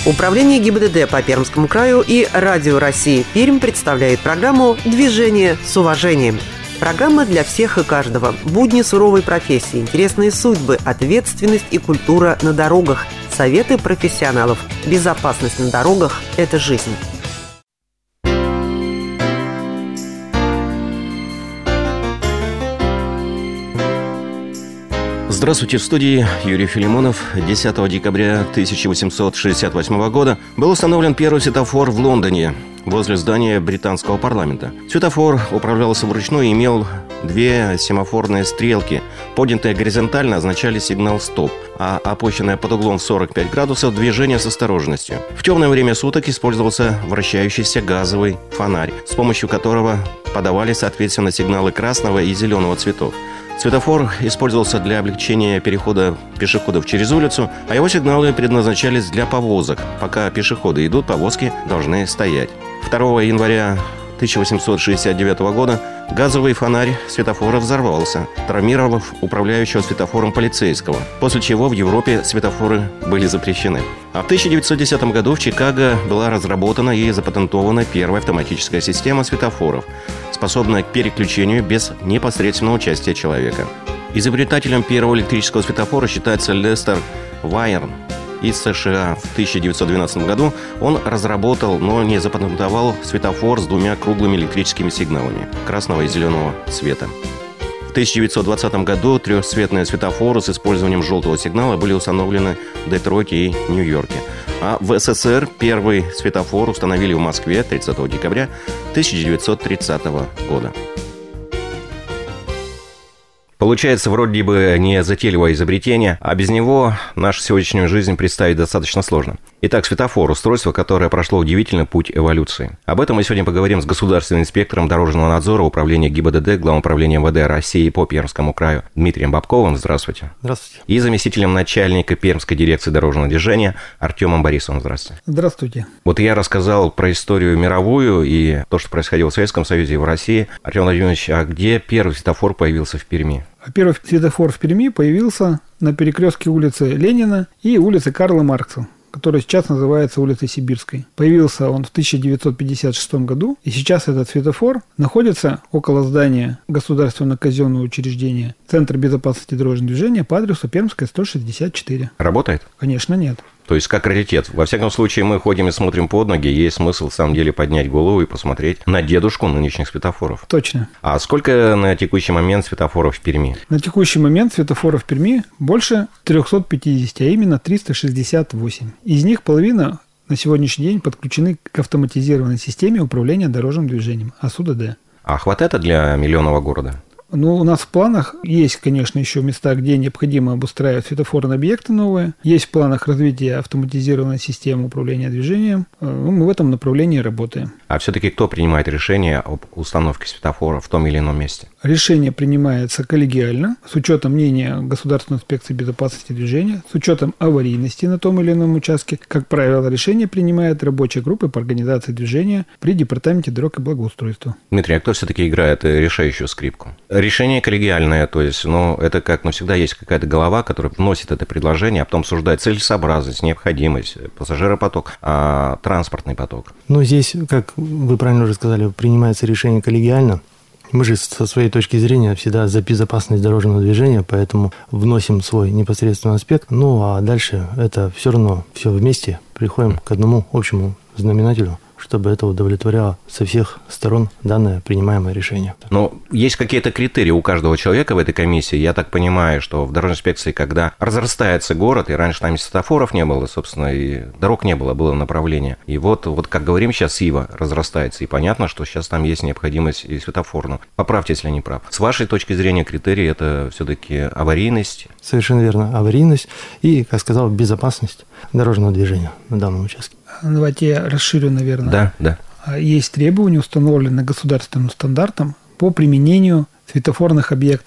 Управление ГИБДД по Пермскому краю и Радио России Пермь представляет программу «Движение с уважением». Программа для всех и каждого. Будни суровой профессии, интересные судьбы, ответственность и культура на дорогах, советы профессионалов. Безопасность на дорогах – это жизнь. Здравствуйте, в студии Юрий Филимонов. 10 декабря 1868 года был установлен первый светофор в Лондоне возле здания британского парламента. Светофор управлялся вручную и имел две семафорные стрелки. Поднятые горизонтально означали сигнал «стоп», а опущенное под углом в 45 градусов движение с осторожностью. В темное время суток использовался вращающийся газовый фонарь, с помощью которого подавали соответственно сигналы красного и зеленого цветов. Светофор использовался для облегчения перехода пешеходов через улицу, а его сигналы предназначались для повозок. Пока пешеходы идут, повозки должны стоять. 2 января 1869 года газовый фонарь светофора взорвался, травмировав управляющего светофором полицейского, после чего в Европе светофоры были запрещены. А в 1910 году в Чикаго была разработана и запатентована первая автоматическая система светофоров, способная к переключению без непосредственного участия человека. Изобретателем первого электрического светофора считается Лестер Вайерн. Из США в 1912 году он разработал, но не запатентовал светофор с двумя круглыми электрическими сигналами красного и зеленого цвета. В 1920 году трехцветные светофоры с использованием желтого сигнала были установлены в Детройте и Нью-Йорке. А в СССР первый светофор установили в Москве 30 декабря 1930 года. Получается, вроде бы не затейливое изобретение, а без него нашу сегодняшнюю жизнь представить достаточно сложно. Итак, светофор – устройство, которое прошло удивительный путь эволюции. Об этом мы сегодня поговорим с государственным инспектором дорожного надзора Управления ГИБДД, Главного управления МВД России по Пермскому краю Дмитрием Бабковым. Здравствуйте. Здравствуйте. И заместителем начальника Пермской дирекции дорожного движения Артемом Борисовым. Здравствуйте. Здравствуйте. Вот я рассказал про историю мировую и то, что происходило в Советском Союзе и в России. Артем Владимирович, а где первый светофор появился в Перми? Первый светофор в Перми появился на перекрестке улицы Ленина и улицы Карла Маркса, которая сейчас называется улицей Сибирской. Появился он в 1956 году, и сейчас этот светофор находится около здания государственного казенного учреждения Центр безопасности дорожного движения по адресу Пермская, 164. Работает? Конечно, нет. То есть как раритет. Во всяком случае, мы ходим и смотрим под ноги, есть смысл, в самом деле, поднять голову и посмотреть на дедушку нынешних светофоров. Точно. А сколько на текущий момент светофоров в Перми? На текущий момент светофоров в Перми больше 350, а именно 368. Из них половина на сегодняшний день подключены к автоматизированной системе управления дорожным движением, АСУ-ДД. А хватает это для миллионного города? Ну, у нас в планах есть, конечно, еще места, где необходимо обустраивать светофорные объекты новые. Есть в планах развития автоматизированной системы управления движением. Мы в этом направлении работаем. А все-таки кто принимает решение об установке светофора в том или ином месте? Решение принимается коллегиально, с учетом мнения Государственной инспекции безопасности движения, с учетом аварийности на том или ином участке. Как правило, решение принимает рабочая группа по организации движения при Департаменте дорог и благоустройства. Дмитрий, а кто все-таки играет решающую скрипку? Решение коллегиальное, то есть, это как, всегда есть какая-то голова, которая вносит это предложение, а потом обсуждает целесообразность, необходимость, пассажиропоток, транспортный поток. Здесь, как вы правильно уже сказали, принимается решение коллегиально. Мы же со своей точки зрения всегда за безопасность дорожного движения, поэтому вносим свой непосредственный аспект. А дальше это все равно все вместе приходим к одному общему знаменателю, чтобы это удовлетворяло со всех сторон данное принимаемое решение. Но есть какие-то критерии у каждого человека в этой комиссии. Я так понимаю, что в дорожной инспекции, когда разрастается город, и раньше там светофоров не было, собственно, и дорог не было, было направление. И вот как говорим, сейчас ИВА разрастается, и понятно, что сейчас там есть необходимость и светофорную. Поправьте, если я не прав. С вашей точки зрения критерий это все-таки аварийность? Совершенно верно. Аварийность и, как сказал, безопасность дорожного движения на данном участке. Давайте я расширю, наверное. Да. Есть требования, установленные государственным стандартом по применению светофорных объектов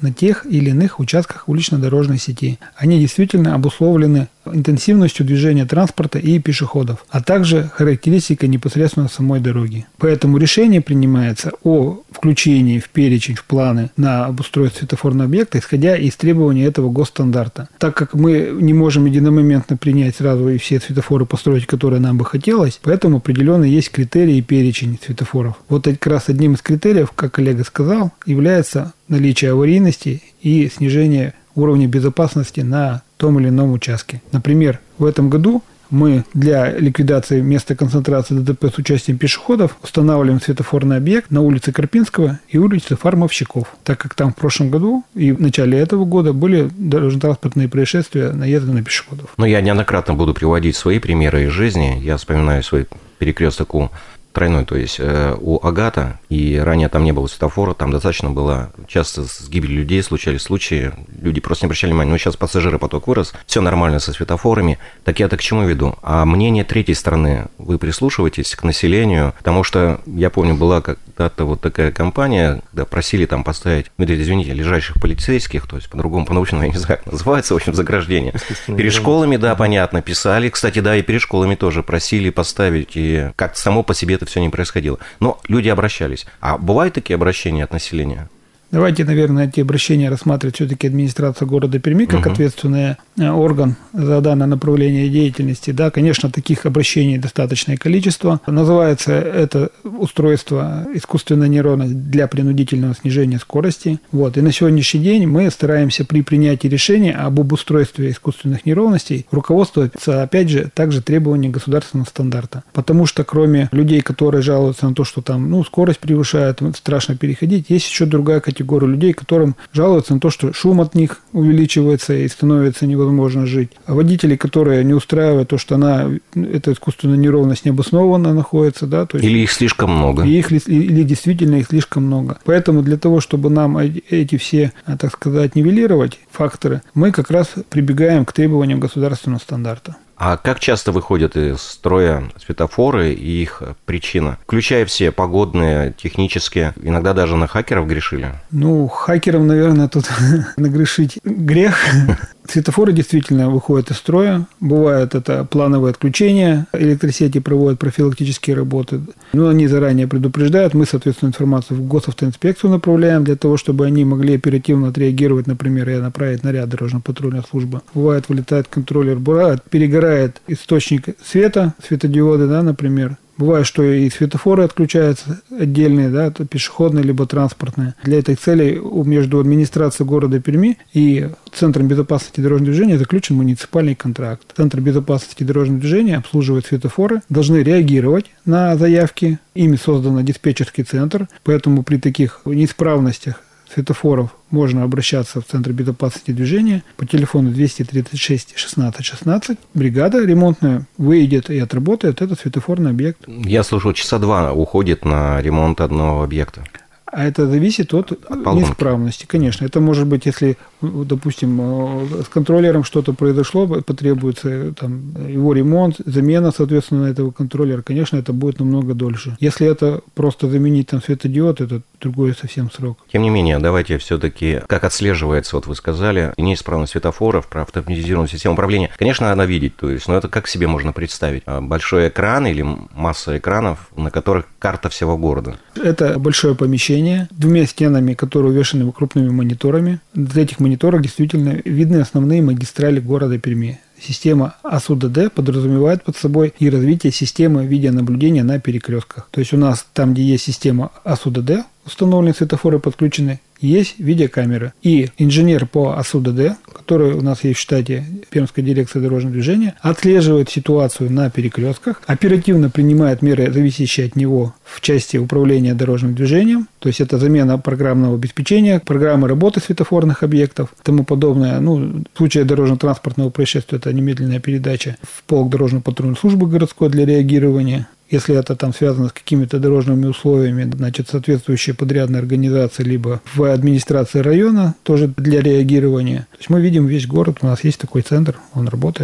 на тех или иных участках улично-дорожной сети. Они действительно обусловлены интенсивностью движения транспорта и пешеходов, а также характеристикой непосредственно самой дороги. Поэтому решение принимается о включении в перечень, в планы на обустройство светофорного объекта, исходя из требований этого госстандарта. Так как мы не можем единомоментно принять сразу и все светофоры построить, которые нам бы хотелось, поэтому определенно есть критерии и перечень светофоров. Вот как раз одним из критериев, как коллега сказал, является наличие аварийности и снижение уровня безопасности на том или ином участке. Например, в этом году мы для ликвидации места концентрации ДТП с участием пешеходов устанавливаем светофорный объект на улице Карпинского и улице Фармовщиков, так как там в прошлом году и в начале этого года были дорожно-транспортные происшествия наезда на пешеходов. Но я неоднократно буду приводить свои примеры из жизни. Я вспоминаю свой перекресток у тройной, то есть у Агата, и ранее там не было светофора, там достаточно было, часто с гибелью людей случались случаи, люди просто не обращали внимания, но сейчас пассажиропоток вырос, все нормально со светофорами, так я-то к чему веду? А мнение третьей стороны, вы прислушиваетесь к населению, потому что, я помню, была когда-то вот такая кампания, когда просили там поставить, извините, лежащих полицейских, то есть по-другому, по-научному, я не знаю, как называется, в общем, заграждение. Перед школами, да, понятно, писали, кстати, да, и перед школами тоже просили поставить, и как-то само по себе это все не происходило. Но люди обращались. А бывают такие обращения от населения? Давайте, наверное, эти обращения рассматривать все-таки администрация города Перми как ответственный орган за данное направление деятельности. Да, конечно, таких обращений достаточное количество. Называется это устройство искусственной нейронности для принудительного снижения скорости. Вот. И на сегодняшний день мы стараемся при принятии решения об обустройстве искусственных нейронностей руководствоваться, опять же, также требованиями государственного стандарта. Потому что кроме людей, которые жалуются на то, что там скорость превышает, страшно переходить, есть еще другая категория людей, которым жалуются на то, что шум от них увеличивается и становится невозможно жить. А водителей, которые не устраивают то, что эта искусственная неровность необоснованно находится. Да, то есть, или их слишком много. Или действительно их слишком много. Поэтому для того, чтобы нам эти все, так сказать, нивелировать факторы, мы как раз прибегаем к требованиям государственного стандарта. А как часто выходят из строя светофоры и их причина? Включая все погодные, технические, иногда даже на хакеров грешили? Хакерам, наверное, тут нагрешить грех. Светофоры действительно выходят из строя. Бывает это плановое отключение. Электросети проводят профилактические работы. Они заранее предупреждают. Мы, соответственно, информацию в госавтоинспекцию направляем для того, чтобы они могли оперативно отреагировать, например, и направить наряд дорожно-патрульной службы. Бывает, вылетает контроллер бура, перегорает источник света, светодиоды, да, например. Бывает, что и светофоры отключаются отдельные, да, пешеходные либо транспортные. Для этой цели между администрацией города Перми и Центром безопасности дорожного движения заключен муниципальный контракт. Центр безопасности дорожного движения обслуживает светофоры, должны реагировать на заявки. Ими создан диспетчерский центр, поэтому при таких неисправностях светофоров можно обращаться в Центр безопасности движения по телефону 236 16 16. Бригада ремонтная выйдет и отработает этот светофорный объект. Я слышал, часа 2 уходит на ремонт одного объекта. А это зависит от неисправности, конечно. Это может быть, если, допустим, с контроллером что-то произошло, потребуется его ремонт, замена, соответственно, этого контроллера, конечно, это будет намного дольше. Если это просто заменить светодиод, это другой совсем срок. Тем не менее, давайте все-таки, как отслеживается, вы сказали, неисправность светофоров, про автоматизированную систему управления. Конечно, надо видеть, но это как себе можно представить? Большой экран или масса экранов, на которых карта всего города? Это большое помещение, двумя стенами, которые увешаны крупными мониторами. На этих мониторах действительно видны основные магистрали города Перми. Система АСУ-ДД подразумевает под собой и развитие системы видеонаблюдения на перекрестках. То есть у нас там, где есть система АСУ-ДД, установлены светофоры подключены, есть видеокамеры. И инженер по АСУ-ДД, который у нас есть в штате Пермской дирекции дорожного движения, отслеживает ситуацию на перекрестках, оперативно принимает меры, зависящие от него в части управления дорожным движением, то есть это замена программного обеспечения, программы работы светофорных объектов и тому подобное. В случае дорожно-транспортного происшествия это немедленная передача в полк дорожно-патрульной службы городской для реагирования. Если это связано с какими-то дорожными условиями, значит, соответствующие подрядные организации, либо в администрации района тоже для реагирования. То есть мы видим весь город, у нас есть такой центр, он работает.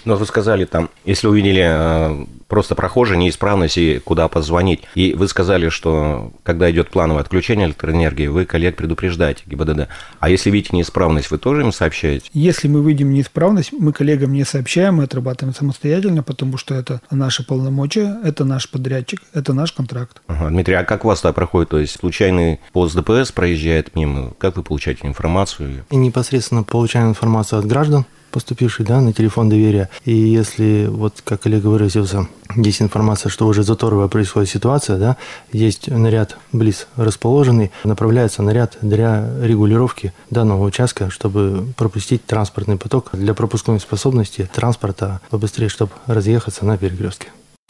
Но вы сказали там, если увидели просто прохожий, неисправность и куда позвонить. И вы сказали, что когда идет плановое отключение электроэнергии, вы коллег предупреждаете, ГИБДД. А если видите неисправность, вы тоже им сообщаете? Если мы видим неисправность, мы коллегам не сообщаем, мы отрабатываем самостоятельно, потому что это наши полномочия, это наш подрядчик, это наш контракт. Ага. Дмитрий, а как у вас это проходит? То есть случайный пост ДПС проезжает мимо? Как вы получаете информацию? И непосредственно получаем информацию от граждан, поступивший, на телефон доверия. И если, как коллега выразился, есть информация, что уже заторовая происходит ситуация, есть наряд близ расположенный, направляется наряд для регулировки данного участка, чтобы пропустить транспортный поток для пропускной способности транспорта побыстрее, чтобы разъехаться на перекрестке.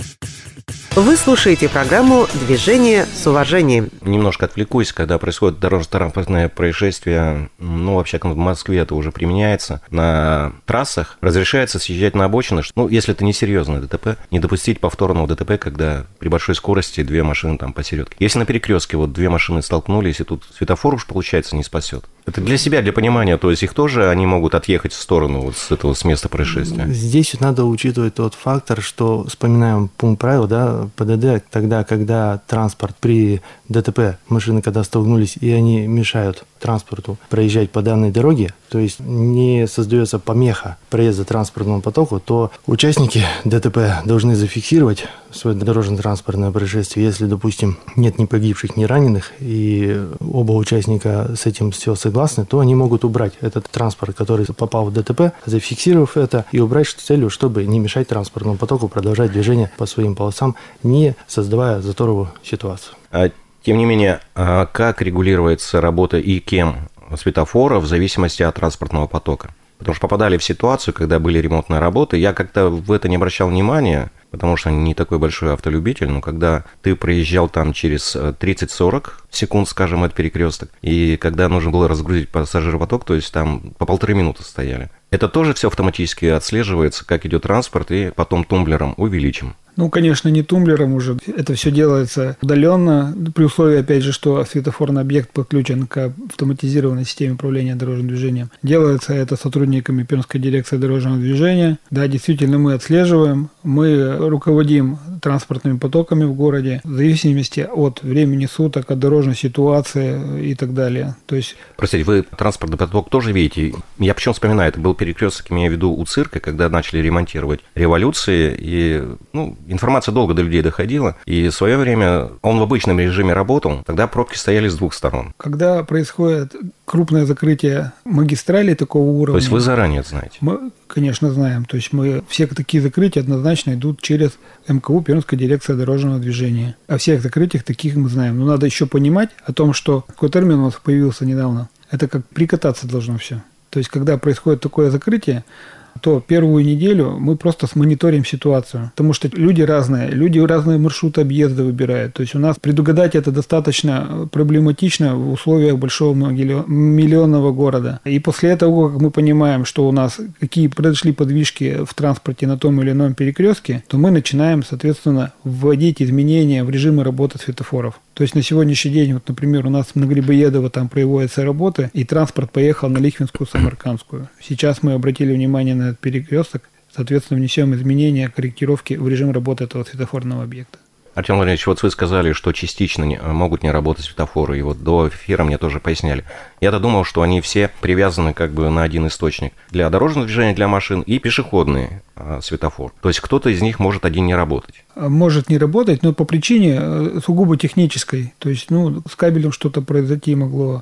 Вы слушаете программу «Движение с уважением». Немножко отвлекусь, когда происходит дорожно-транспортное происшествие, вообще в Москве это уже применяется, на трассах разрешается съезжать на обочины, если это не серьезное ДТП, не допустить повторного ДТП, когда при большой скорости две машины там посередке. Если на перекрестке две машины столкнулись, и тут светофор уж, получается, не спасет. Это для себя, для понимания, то есть их тоже, они могут отъехать в сторону с места происшествия. Здесь надо учитывать тот фактор, что вспоминаем пункт правил, ПДД, тогда, когда транспорт при ДТП, машины когда столкнулись, и они мешают транспорту проезжать по данной дороге, то есть не создается помеха проезда транспортному потоку, то участники ДТП должны зафиксировать свое дорожно-транспортное происшествие. Если, допустим, нет ни погибших, ни раненых, и оба участника с этим все согласны, то они могут убрать этот транспорт, который попал в ДТП, зафиксировав это, и убрать с целью, чтобы не мешать транспортному потоку продолжать движение по своим полосам, не создавая заторовую ситуацию. Тем не менее, как регулируется работа и кем светофора в зависимости от транспортного потока? Потому что попадали в ситуацию, когда были ремонтные работы, я как-то в это не обращал внимания, потому что не такой большой автолюбитель, но когда ты проезжал там через 30-40 секунд, скажем, от перекресток, и когда нужно было разгрузить пассажиропоток, то есть там по 1,5 минуты стояли. Это тоже все автоматически отслеживается, как идет транспорт, и потом тумблером увеличим. Конечно, не тумблером уже. Это все делается удаленно, при условии, опять же, что светофорный объект подключен к автоматизированной системе управления дорожным движением. Делается это сотрудниками Пермской дирекции дорожного движения. Да, действительно, мы отслеживаем, мы руководим транспортными потоками в городе в зависимости от времени суток, от дорожной ситуации и так далее. То есть... Простите, вы транспортный поток тоже видите? Я почему вспоминаю, это был перекресток, имею в виду, у цирка, когда начали ремонтировать революции, и информация долго до людей доходила, и в свое время он в обычном режиме работал, тогда пробки стояли с двух сторон. Когда происходит крупное закрытие магистралей такого уровня... То есть вы заранее знаете? Мы, конечно, знаем. То есть все такие закрытия однозначно идут через МКУ, Пермская дирекция дорожного движения. О всех закрытиях таких мы знаем. Но надо еще понимать о том, что такой термин у нас появился недавно. Это как прикататься должно все. То есть, когда происходит такое закрытие, то первую неделю мы просто смониторим ситуацию. Потому что люди разные маршруты объезда выбирают. То есть у нас предугадать это достаточно проблематично в условиях большого многомиллионного города. И после того, как мы понимаем, что у нас какие произошли подвижки в транспорте на том или ином перекрестке, то мы начинаем, соответственно, вводить изменения в режимы работы светофоров. То есть на сегодняшний день, например, у нас на Грибоедово там производятся работы, и транспорт поехал на Лихвинскую, Самаркандскую. Сейчас мы обратили внимание на этот перекресток, соответственно, внесем изменения, корректировки в режим работы этого светофорного объекта. Артем Владимирович, вы сказали, что частично могут не работать светофоры, и до эфира мне тоже поясняли. Я-то думал, что они все привязаны на один источник. Для дорожного движения, для машин и пешеходный светофор. То есть кто-то из них может один не работать. Может не работать, но по причине сугубо технической. То есть, с кабелем что-то произойти могло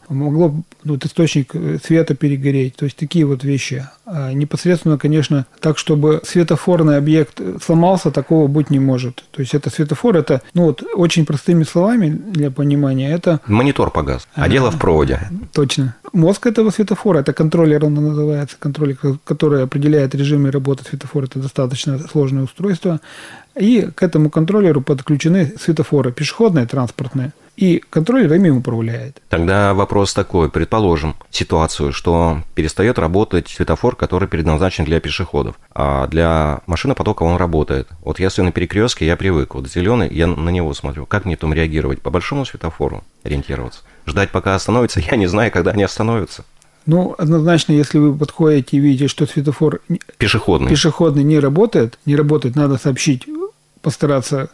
источник света перегореть. То есть, такие вещи. А непосредственно, конечно, так, чтобы светофорный объект сломался, такого быть не может. То есть, это светофор, это, очень простыми словами для понимания, это... Монитор погас, а дело в проводе. Точно. Мозг этого светофора, это контроллер, он называется, контроллер, который определяет режимы работы светофора. Это достаточно сложное устройство. И к этому контроллеру подключены светофоры пешеходные, транспортные. И контроллер ими управляет. Тогда вопрос такой. Предположим ситуацию, что перестает работать светофор, который предназначен для пешеходов, а для машинопотока он работает. Если на перекрестке я привык, зеленый, я на него смотрю. Как мне там реагировать? По большому светофору ориентироваться? Ждать, пока остановится? Я не знаю, когда они остановятся. Ну, однозначно, если вы подходите и видите, что светофор пешеходный не работает, надо сообщить, постараться,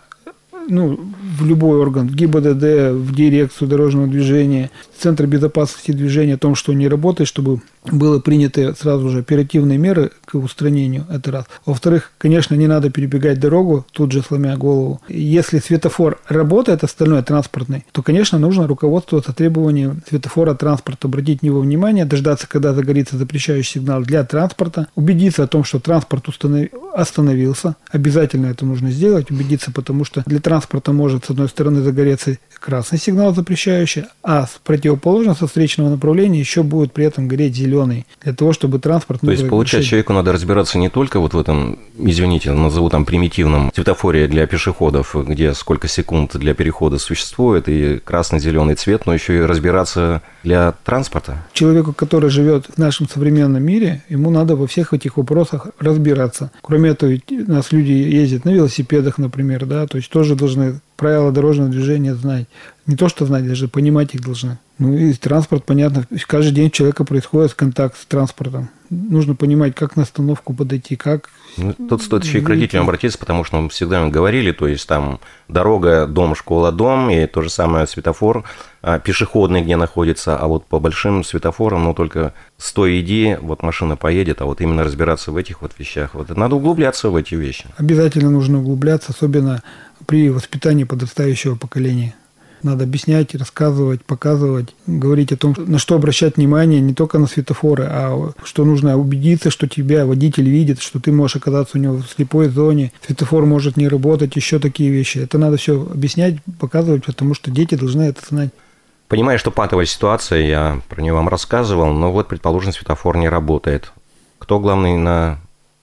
в любой орган, в ГИБДД, в дирекцию дорожного движения, в Центр безопасности движения о том, что не работает, чтобы было приняты сразу же оперативные меры к устранению, это раз. Во-вторых, конечно, не надо перебегать дорогу, тут же сломя голову. Если светофор работает, остальное транспортный, то, конечно, нужно руководствоваться требованием светофора транспорта, обратить на него внимание, дождаться, когда загорится запрещающий сигнал для транспорта, убедиться о том, что транспорт остановился. Обязательно это нужно сделать, убедиться, потому что для транспорта может, с одной стороны, загореться красный сигнал запрещающий, а с противоположного, со встречного направления еще будет при этом гореть зеленый, для того, чтобы транспорт... То есть, получается, человеку надо разбираться не только вот в этом, извините, назову там примитивном светофоре для пешеходов, где сколько секунд для перехода существует, и красный-зеленый цвет, но еще и разбираться для транспорта. Человеку, который живет в нашем современном мире, ему надо во всех этих вопросах разбираться. Кроме этого, у нас люди ездят на велосипедах, например, да, то есть тоже должны правила дорожного движения знать. Не то, что знать, даже понимать их должны. И транспорт, понятно, каждый день у человека происходит контакт с транспортом. Нужно понимать, как на остановку подойти, как... Тут стоит еще и к родителям обратиться, потому что мы всегда говорили, то есть там дорога, дом, школа, дом, и то же самое светофор пешеходный, где находится, а вот по большим светофорам, только стой, иди, вот машина поедет, а вот именно разбираться в этих вот вещах, вот надо углубляться в эти вещи. Обязательно нужно углубляться, особенно при воспитании подрастающего поколения. Надо объяснять, рассказывать, показывать, говорить о том, на что обращать внимание, не только на светофоры, а что нужно убедиться, что тебя водитель видит, что ты можешь оказаться у него в слепой зоне, светофор может не работать, еще такие вещи. Это надо все объяснять, показывать, потому что дети должны это знать. Понимаю, что патовая ситуация, я про нее вам рассказывал, но вот, предположим, светофор не работает. Кто главный на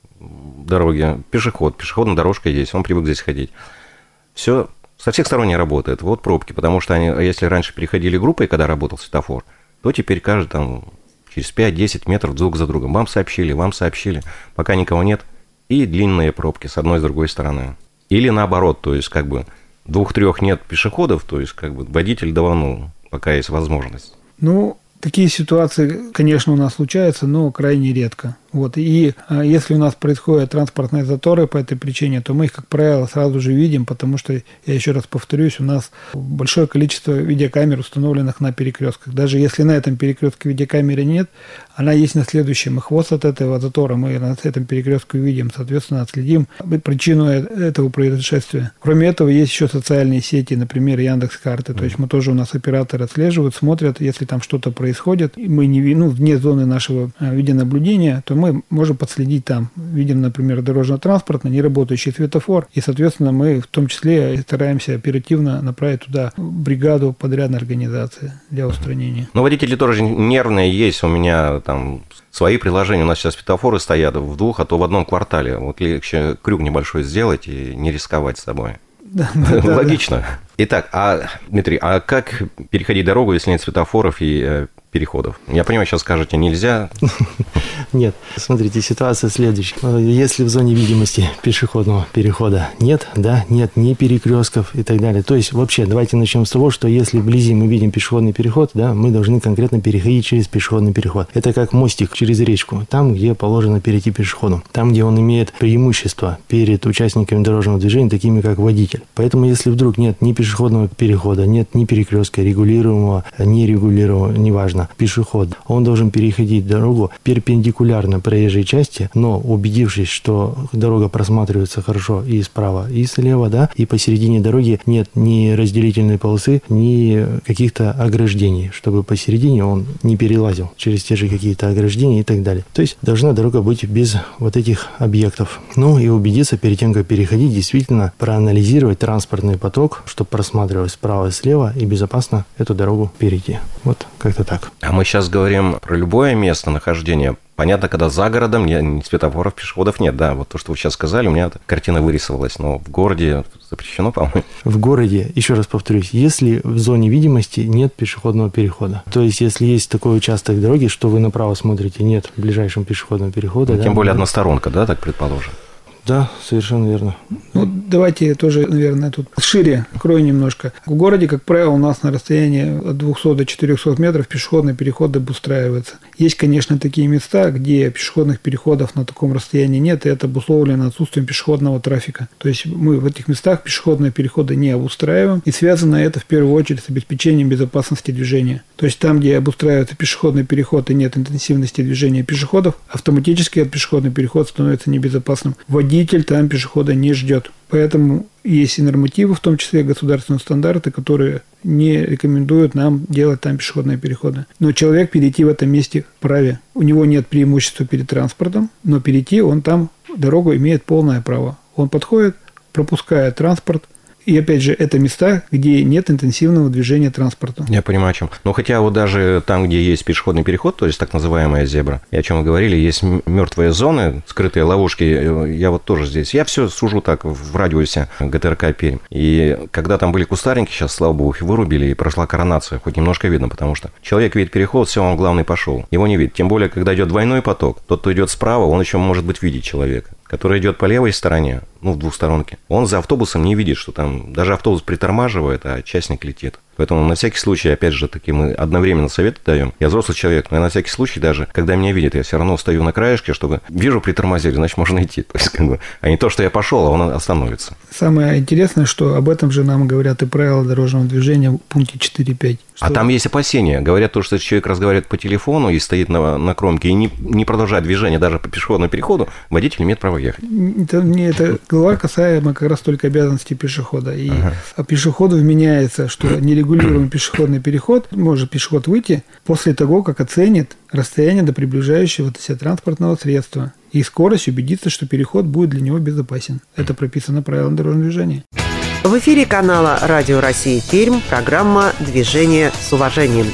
дороге? Пешеход. Пешеходная дорожка есть, он привык здесь ходить. Все со всех сторон не работает. Вот пробки, потому что они, если раньше переходили группой, когда работал светофор, то теперь каждый там через 5-10 метров друг за другом. Вам сообщили, пока никого нет. И длинные пробки с одной и с другой стороны. Или наоборот, то есть 2-3 нет пешеходов, то есть водитель даванул, пока есть возможность. Такие ситуации, конечно, у нас случаются, но крайне редко. И если у нас происходят транспортные заторы по этой причине, то мы их, как правило, сразу же видим, потому что, я еще раз повторюсь, у нас большое количество видеокамер, установленных на перекрестках. Даже если на этом перекрестке видеокамеры нет, она есть на следующем. И хвост от этого затора мы на этом перекрестке видим, соответственно, отследим причину этого происшествия. Кроме этого, есть еще социальные сети, например, Яндекс.Карты. То есть мы тоже, у нас операторы отслеживают, смотрят, если там что-то происходит, и мы вне зоны нашего видеонаблюдения, то мы можем подследить там. Видим, например, дорожно-транспортный, неработающий светофор, и, соответственно, мы в том числе стараемся оперативно направить туда бригаду подрядной организации для устранения. Но водители тоже нервные есть. У меня там свои приложения. У нас сейчас светофоры стоят в 2, а то в одном квартале. Вот легче крюк небольшой сделать и не рисковать с собой. Логично. Итак, Дмитрий, а как переходить дорогу, если нет светофоров и переходов? Я понимаю, сейчас скажете, нельзя. Нет, смотрите, ситуация следующая. Если в зоне видимости пешеходного перехода нет ни перекрестков и так далее. То есть, вообще, давайте начнем с того, что если вблизи мы видим пешеходный переход, мы должны конкретно переходить через пешеходный переход. Это как мостик через речку, там, где положено перейти пешеходу. Там, где он имеет преимущество перед участниками дорожного движения, такими как водитель. Поэтому, если вдруг нет ни пешеходного перехода, нет ни перекрестка, регулируемого, нерегулируемого, неважно, пешеход, он должен переходить дорогу перпендикулярно проезжей части, но убедившись, что дорога просматривается хорошо и справа, и слева, и посередине дороги нет ни разделительной полосы, ни каких-то ограждений, чтобы посередине он не перелазил через те же какие-то ограждения и так далее. То есть должна дорога быть без вот этих объектов. И убедиться перед тем, как переходить, действительно проанализировать транспортный поток, чтобы просматривалось справа и слева и безопасно эту дорогу перейти. Вот как-то так. А мы сейчас говорим про любое место нахождения. Понятно, когда за городом ни светофоров, пешеходов нет. Да, вот то, что вы сейчас сказали, у меня картина вырисовалась. Но в городе запрещено, по-моему. В городе, еще раз повторюсь, если в зоне видимости нет пешеходного перехода. То есть, если есть такой участок дороги, что вы направо смотрите, нет в ближайшем пешеходного перехода. Тем более односторонка, так предположим. Да, совершенно верно. Ну, давайте тоже, наверное, тут шире крою немножко. В городе, как правило, у нас на расстоянии от 200 до 400 метров пешеходный переход обустраивается. Есть, конечно, такие места, где пешеходных переходов на таком расстоянии нет, и это обусловлено отсутствием пешеходного трафика. То есть мы в этих местах пешеходные переходы не обустраиваем, и связано это в первую очередь с обеспечением безопасности движения. То есть там, где обустраивается пешеходный переход и нет интенсивности движения пешеходов, автоматически пешеходный переход становится небезопасным. Водитель там пешехода не ждет. Поэтому есть и нормативы, в том числе государственные стандарты, которые не рекомендуют нам делать там пешеходные переходы. Но человек перейти в этом месте вправе. У него нет преимущества перед транспортом, но перейти он там дорогу имеет полное право. Он подходит, пропускает транспорт. И опять же, это места, где нет интенсивного движения транспорта. Я понимаю, о чем. Но хотя вот даже там, где есть пешеходный переход, то есть так называемая зебра, и о чем мы говорили, есть мертвые зоны, скрытые ловушки. Я вот тоже здесь. Я все сужу так в радиусе ГТРК Пермь. И когда там были кустарники, сейчас, слава богу, их вырубили, и прошла коронация, хоть немножко видно, потому что человек видит переход, все, он главный пошел. Его не видит. Тем более, когда идет двойной поток, тот, кто идет справа, он еще может быть видеть человека. Который идет по левой стороне, ну, в двухсторонке, он за автобусом не видит, что там даже автобус притормаживает, а частник летит. Поэтому на всякий случай, опять же таки, мы одновременно советы даем. Я взрослый человек, но я на всякий случай даже, когда меня видят, я все равно стою на краешке, чтобы вижу, притормозили, значит, можно идти. То есть, как бы, а не то, что я пошел, а он остановится. Самое интересное, что об этом же нам говорят и правила дорожного движения в пункте 4.5. А там есть опасения. Говорят, то, что человек разговаривает по телефону и стоит на кромке и не продолжает движение даже по пешеходному переходу, водитель имеет право ехать. Это глава касаемо как раз только обязанностей пешехода. И пешеходу вменяется, что нерегулируемый пешеходный переход, может пешеход выйти после того, как оценит расстояние до приближающегося транспортного средства и скорость убедиться, что переход будет для него безопасен. Это прописано правилом дорожного движения. В эфире канала «Радио России Пермь» программа «Движение с уважением».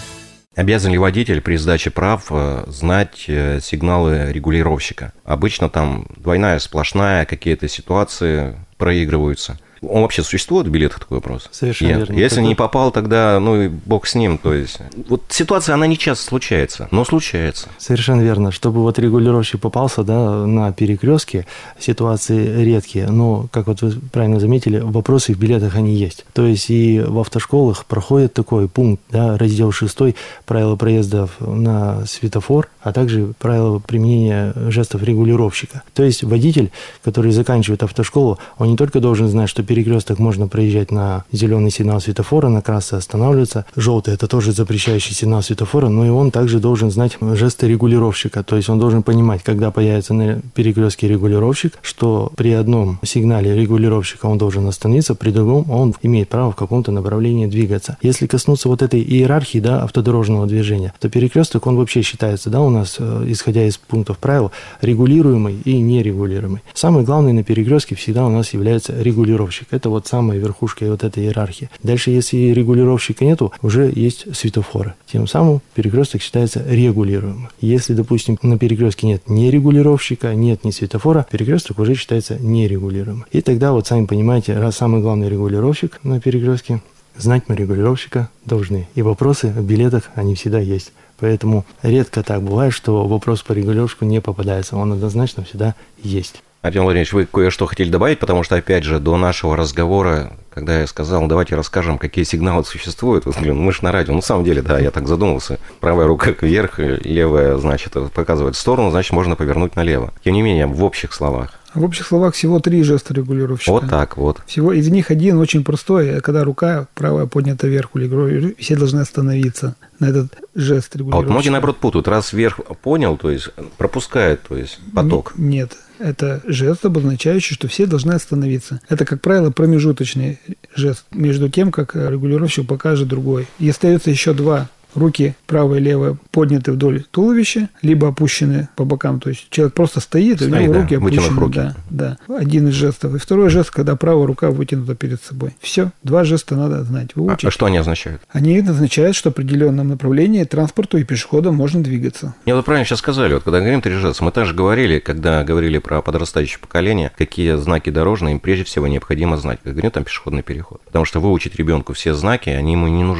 Обязан ли водитель при сдаче прав знать сигналы регулировщика? Обычно там двойная, сплошная, какие-то ситуации проигрываются. Он вообще существует в билетах, такой вопрос? Совершенно верно. Если не попал, тогда, ну и бог с ним. То есть, вот ситуация, она не часто случается, но случается. Совершенно верно. Чтобы вот регулировщик попался, да, на перекрестке, ситуации редкие. Но, как вот вы правильно заметили, вопросы в билетах они есть. То есть и в автошколах проходит такой пункт, да, раздел 6, правила проезда на светофор, а также правила применения жестов регулировщика. То есть водитель, который заканчивает автошколу, он не только должен знать, что перекресток можно проезжать на зеленый сигнал светофора, на красный останавливаться, желтый – это тоже запрещающий сигнал светофора, но и он также должен знать жесты регулировщика, то есть он должен понимать, когда появится на перекрестке регулировщик, что при одном сигнале регулировщика он должен остановиться, при другом он имеет право в каком-то направлении двигаться. Если коснуться вот этой иерархии, да, автодорожного движения, то перекресток, он вообще считается, да, у нас, исходя из пунктов правил, регулируемый и нерегулируемый. Самый главный на перекрестке всегда у нас является регулировщик. Это вот самая верхушка вот этой иерархии. Дальше, если регулировщика нету, уже есть светофоры. Тем самым перекресток считается регулируемым. Если, допустим, на перекрестке нет ни регулировщика, нет ни светофора, перекресток уже считается нерегулируемым. И тогда, вот сами понимаете, раз самый главный регулировщик на перекрестке, знать мы регулировщика должны. И вопросы в билетах, они всегда есть. Поэтому редко так бывает, что вопрос по регулировщику не попадается. Он однозначно всегда есть. Артем Владимирович, вы кое-что хотели добавить, потому что, опять же, до нашего разговора, когда я сказал, давайте расскажем, какие сигналы существуют, вы сказали, мы же на радио. Ну, на самом деле, да, я так задумался. Правая рука вверх, левая, значит, показывает в сторону, значит, можно повернуть налево. Тем не менее, в общих словах. В общих словах всего 3 жеста регулировщика. Вот так вот. Всего из них один очень простой, когда рука правая поднята вверх, все должны остановиться на этот жест регулировщика. А вот многие, наоборот, путают. Раз вверх понял, то есть пропускает, то есть поток. Нет, это жест, обозначающий, что все должны остановиться. Это, как правило, промежуточный жест между тем, как регулировщик покажет другой. И остается еще 2. Руки правая и левая подняты вдоль туловища, либо опущены по бокам. То есть человек просто стоит, и у него руки опущены. Руки. Да. Один из жестов. И второй жест, когда правая рука вытянута перед собой. Все. 2 жеста надо знать, выучить. А что они означают? Они означают, что в определенном направлении транспорту и пешеходам можно двигаться. Мне вот правильно сейчас сказали, вот когда говорим 3 жеста, мы также говорили, когда говорили про подрастающее поколение, какие знаки дорожные им прежде всего необходимо знать. Как говорю, там пешеходный переход. Потому что выучить ребенку все знаки, они ему не нужны.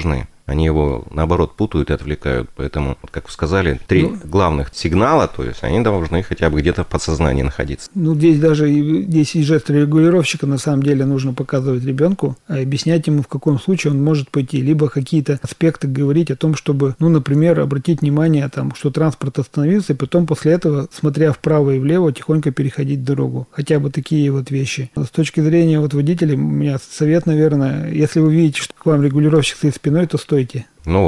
Они его, наоборот, путают и отвлекают. Поэтому, как вы сказали, 3 главных сигнала, то есть они должны хотя бы где-то в подсознании находиться. Здесь даже здесь и жест регулировщика на самом деле нужно показывать ребенку, а объяснять ему, в каком случае он может пойти, либо какие-то аспекты говорить о том, чтобы, например, обратить внимание, что транспорт остановился, и потом после этого, смотря вправо и влево, тихонько переходить дорогу. Хотя бы такие вот вещи. С точки зрения водителей, у меня совет, наверное, если вы видите, что к вам регулировщик стоит спиной, то стойте.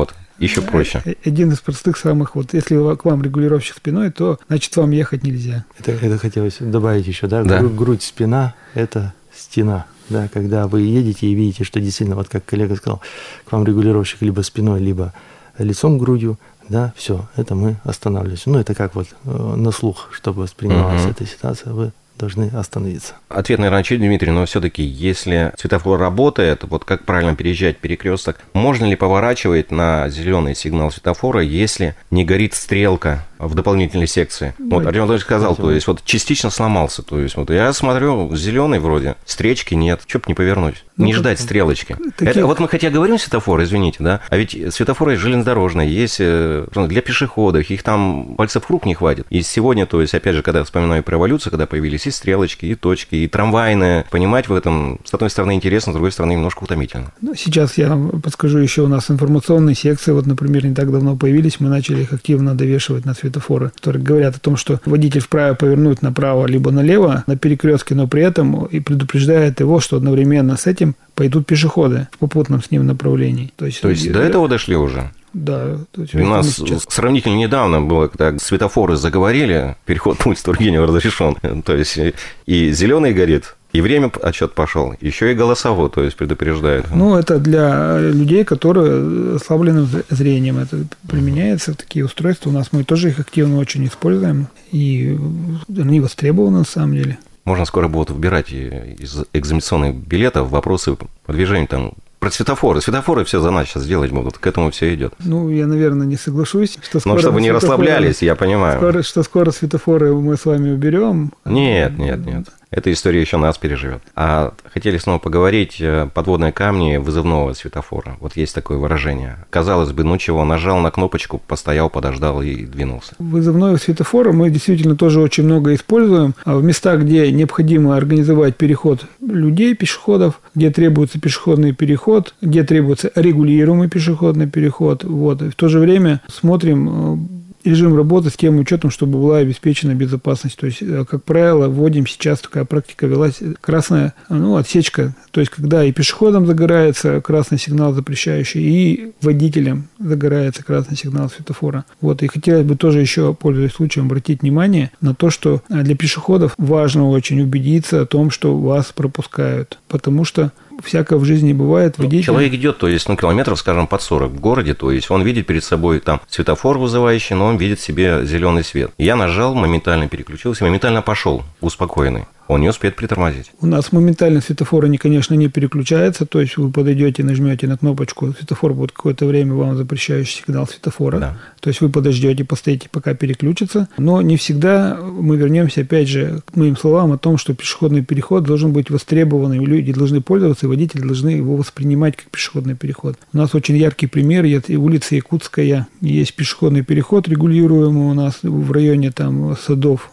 Еще проще. Один из простых самых, если к вам регулировщик спиной, то, значит, вам ехать нельзя. Это хотелось добавить еще, да? Грудь, спина – это стена. Да, когда вы едете и видите, что действительно, вот как коллега сказал, к вам регулировщик либо спиной, либо лицом, грудью, да, все, это мы останавливаемся. Это как на слух, чтобы воспринималась эта ситуация, вы должны остановиться. Ответ, наверное, очевидный, Дмитрий, но все-таки, если светофор работает, как правильно переезжать перекресток, можно ли поворачивать на зеленый сигнал светофора, если не горит стрелка в дополнительной секции? Артем Анатольевич сказал, то есть частично сломался, то есть я смотрю, зеленый вроде, стрелочки нет, что бы не повернуть, не ждать стрелочки. Это, мы хотя говорим светофор, извините, да, а ведь светофоры железнодорожные, есть для пешеходов, их там пальцев рук не хватит. И сегодня, то есть, опять же, когда вспоминаю про эволюцию, когда появились и стрелочки, и точки, и трамвайные, понимать в этом, с одной стороны, интересно, с другой стороны, немножко утомительно. Сейчас я подскажу еще, у нас информационные секции, например, не так давно появились, мы начали их активно довешивать на светофоры, которые говорят о том, что водитель вправе повернуть направо либо налево на перекрестке, но при этом и предупреждает его, что одновременно с этим пойдут пешеходы в попутном с ним направлении. То есть до этого дошли уже? Да. У нас сравнительно недавно было, когда светофоры заговорили, переход по улице Тургенева разрешен, то есть и зеленый горит, и время отсчет пошел, еще и голосово, то есть предупреждает. Это для людей, которые ослаблены зрением. Это применяется в такие устройства. У нас мы тоже их активно очень используем, и они востребованы на самом деле. Можно скоро будут выбирать из экзаменационных билетов вопросы по движению там. Про светофоры. Светофоры все за нас сейчас делать будут. К этому все идет. Я, наверное, не соглашусь. Чтобы не расслаблялись, я понимаю. Скоро светофоры мы с вами уберем. Нет. Эта история еще нас переживет. А хотели снова поговорить подводные камни вызывного светофора. Есть такое выражение. Казалось бы, чего, нажал на кнопочку, постоял, подождал и двинулся. Вызывного светофора мы действительно тоже очень много используем. В местах, где необходимо организовать переход людей, пешеходов, где требуется пешеходный переход, где требуется регулируемый пешеходный переход. В то же время смотрим режим работы с тем учетом, чтобы была обеспечена безопасность. То есть, как правило, вводим сейчас, такая практика велась, красная отсечка. То есть, когда и пешеходам загорается красный сигнал запрещающий, и водителям загорается красный сигнал светофора. И хотелось бы тоже еще, пользуясь случаем, обратить внимание на то, что для пешеходов важно очень убедиться о том, что вас пропускают. Потому что всякое в жизни бывает. Человек идет, то есть, километров, скажем, под 40 в городе, то есть, он видит перед собой там светофор вызывающий, но он видит себе зеленый свет. Я нажал, моментально переключился, моментально пошел, успокоенный. Он не успеет притормозить. У нас моментально светофор, конечно, не переключается. То есть, вы подойдете, нажмете на кнопочку, светофор будет какое-то время вам запрещающий сигнал светофора. Да. То есть, вы подождете, постоите, пока переключится. Но не всегда мы вернемся, опять же, к моим словам о том, что пешеходный переход должен быть востребованным. Люди должны пользоваться, и водители должны его воспринимать как пешеходный переход. У нас очень яркий пример. Улица Якутская. Есть пешеходный переход регулируемый у нас в районе садов.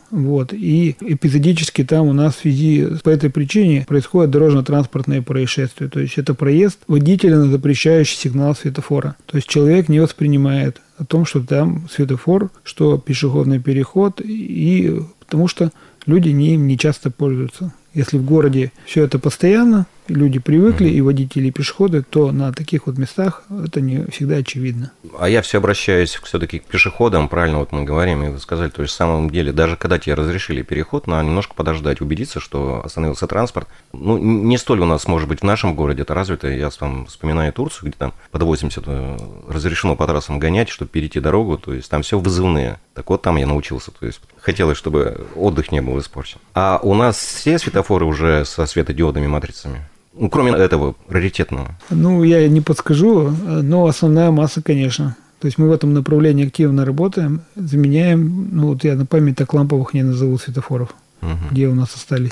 И эпизодически там у нас в связи по этой причине происходит дорожно-транспортное происшествие. То есть, это проезд водителя на запрещающий сигнал светофора. То есть, человек не воспринимает о том, что там светофор, что пешеходный переход, и потому что люди им не часто пользуются. Если в городе все это постоянно, люди привыкли, и водители, и пешеходы, то на таких местах это не всегда очевидно. А я все обращаюсь все-таки к пешеходам, правильно мы говорим, и вы сказали, то есть, в самом деле, даже когда тебе разрешили переход, надо немножко подождать, убедиться, что остановился транспорт. Не столь у нас, может быть, в нашем городе это развито. Я вспоминаю Турцию, где там под 80 разрешено по трассам гонять, чтобы перейти дорогу, то есть, там все вызывные. Так там я научился, то есть, хотелось, чтобы отдых не был испорчен. А у нас все светофоры уже со светодиодными матрицами? Кроме этого раритетного. Я не подскажу, но основная масса, конечно. То есть, мы в этом направлении активно работаем, заменяем, я на память так ламповых не назову светофоров, где у нас остались.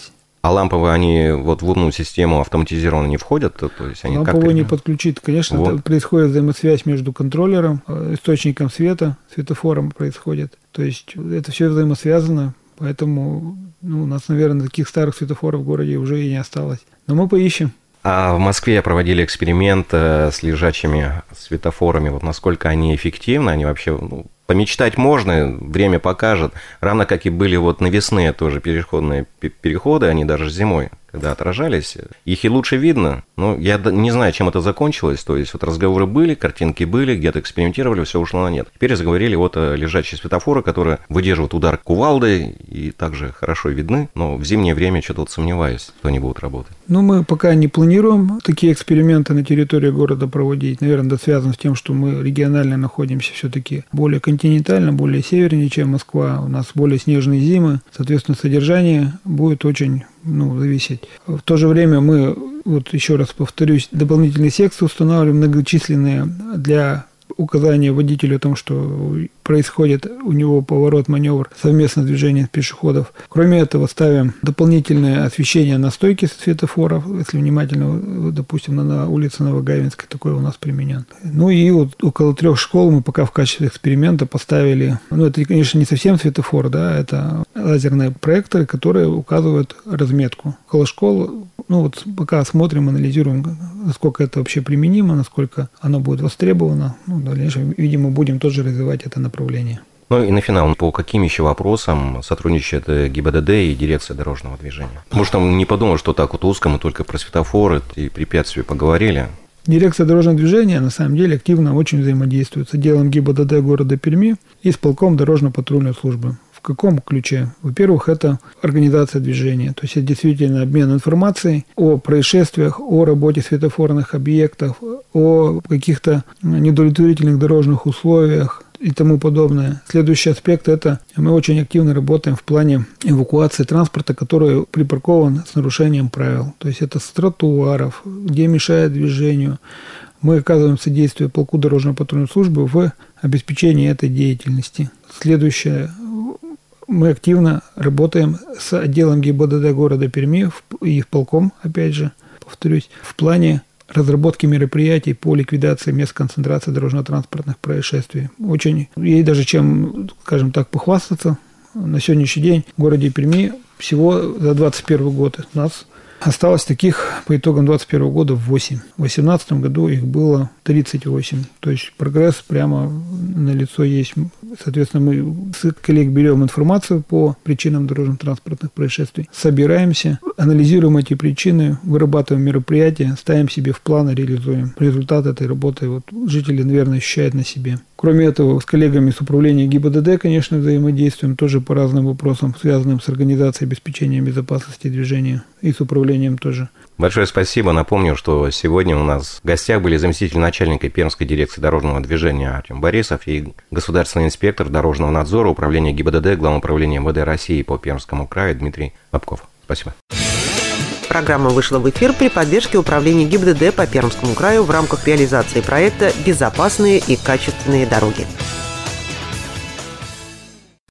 А ламповые, они вот в умную систему автоматизированно не входят? То есть они ламповые не подключить. Конечно, вот. Происходит взаимосвязь между контроллером, источником света, светофором происходит. То есть это все взаимосвязано, поэтому у нас, наверное, таких старых светофоров в городе уже и не осталось. Но мы поищем. А в Москве проводили эксперимент с лежачими светофорами. Вот насколько они эффективны, они вообще... Помечтать можно, время покажет. Равно как и были вот навесные тоже переходные переходы, они даже зимой, когда отражались, их и лучше видно. Но я не знаю, чем это закончилось. То есть вот разговоры были, картинки были, где-то экспериментировали, все ушло на нет. Теперь заговорили вот о лежачие светофоры, которые выдерживают удар кувалдой и также хорошо видны. Но в зимнее время что-то вот сомневаюсь, что они будут работать. Мы пока не планируем такие эксперименты на территории города проводить. Наверное, это связано с тем, что мы регионально находимся все-таки более континентально, более севернее, чем Москва. У нас более снежные зимы. Соответственно, содержание будет очень зависеть. В то же время мы, вот еще раз повторюсь, дополнительные секции устанавливаем многочисленные для указания водителю о том, что происходит у него поворот, маневр, совместное движение пешеходов. Кроме этого, ставим дополнительное освещение на стойке светофоров, если внимательно, допустим, на улице Новогавинской такое у нас применен. И вот около 3 школ мы пока в качестве эксперимента поставили, это, конечно, не совсем светофор, это лазерные проекторы, которые указывают разметку. Около школ, пока смотрим, анализируем, насколько это вообще применимо, насколько оно будет востребовано. В дальнейшем, видимо, будем тоже развивать это направление. И на финал, по каким еще вопросам сотрудничает ГИБДД и Дирекция дорожного движения? Может, там не подумал, что так вот узко мы только про светофоры и препятствия поговорили? Дирекция дорожного движения, на самом деле, активно очень взаимодействует с отделом ГИБДД города Перми и с полком дорожно-патрульной службы. В каком ключе? Во-первых, это организация движения, то есть это действительно обмен информацией о происшествиях, о работе светофорных объектов, о каких-то недовлетворительных дорожных условиях и тому подобное. Следующий аспект – это мы очень активно работаем в плане эвакуации транспорта, который припаркован с нарушением правил. То есть это с тротуаров, где мешает движению. Мы оказываем содействие полку дорожно-патрульной службы в обеспечении этой деятельности. Следующее – мы активно работаем с отделом ГИБДД города Перми и в полком, опять же, повторюсь, в плане разработки мероприятий по ликвидации мест концентрации дорожно-транспортных происшествий. Очень, ей даже чем, скажем так, похвастаться. На сегодняшний день в городе Перми всего за 2021 год у нас осталось таких по итогам 2021 года 8. В 2018 году их было 38. То есть прогресс прямо налицо есть. Соответственно, мы с коллег берем информацию по причинам дорожно-транспортных происшествий, собираемся, анализируем эти причины, вырабатываем мероприятия, ставим себе в план и реализуем. Результат этой работы жители, наверное, ощущают на себе. Кроме этого, с коллегами с управления ГИБДД, конечно, взаимодействуем тоже по разным вопросам, связанным с организацией обеспечения безопасности движения и с управлением тоже. Большое спасибо. Напомню, что сегодня у нас в гостях были заместитель начальника Пермской дирекции дорожного движения Артем Борисов и государственный инспектор дорожного надзора управления ГИБДД Главного управления МВД России по Пермскому краю Дмитрий Бабков. Спасибо. Программа вышла в эфир при поддержке управления ГИБДД по Пермскому краю в рамках реализации проекта «Безопасные и качественные дороги».